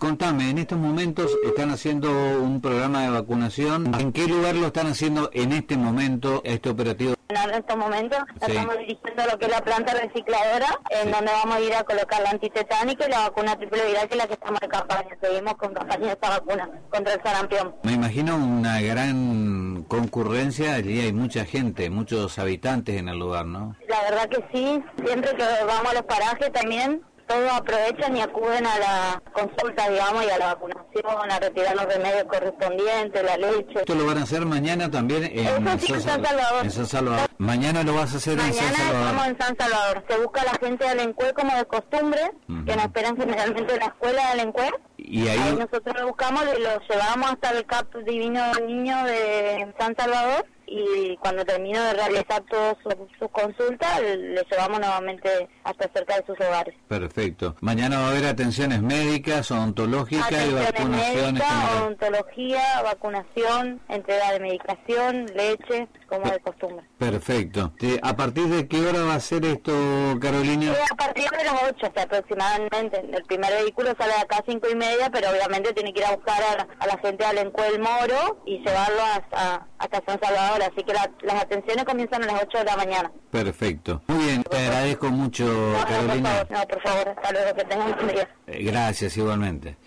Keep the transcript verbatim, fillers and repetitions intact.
contame, en estos momentos están haciendo un programa de vacunación. ¿En qué lugar lo están haciendo en este momento, este operativo? En estos momentos Sí. estamos dirigiendo lo que es la planta recicladora, en Sí. donde vamos a ir a colocar la antitetánica y la vacuna triple viral, que es la que estamos en campaña. Seguimos con campaña de esta vacuna contra el sarampión. Me imagino una gran concurrencia, allí hay mucha gente, muchos habitantes en el lugar, ¿no? La verdad que sí, siempre que vamos a los parajes también, todos aprovechan y acuden a la consulta, digamos, y a la vacunación, a retirar los remedios correspondientes, la leche. Esto lo van a hacer mañana también en, Eso sí, en San Salvador. en San Salvador. Mañana lo vas a hacer en San Mañana Salvador. estamos en San Salvador. Se busca a la gente de Alencué como de costumbre, Ujú. que nos esperan generalmente en la escuela de Alencué. Y Ahí ahí, nosotros lo buscamos y lo llevamos hasta el C A P Divino Niño de San Salvador, y cuando termino de realizar todas sus su consultas, le llevamos nuevamente hasta cerca de sus hogares. perfecto. Mañana va a haber atenciones médicas, odontológicas y Atenciones vacunaciones. médicas, generales. odontología, vacunación, entrega de medicación, leche, como de costumbre. Perfecto. Sí, ¿a partir de qué hora va a ser esto, Carolina? Y a partir de las ocho, o sea, aproximadamente. El primer vehículo sale de acá a cinco y media, pero obviamente tiene que ir a buscar a, a la gente de Alencué del Moro y llevarlo hasta, hasta San Salvador. Así que la, las atenciones comienzan a las ocho de la mañana. Perfecto. Muy bien, te agradezco mucho, No, no, por Carolina. favor, no, por favor, hasta luego, que tengan un buen día. Eh, Gracias, igualmente.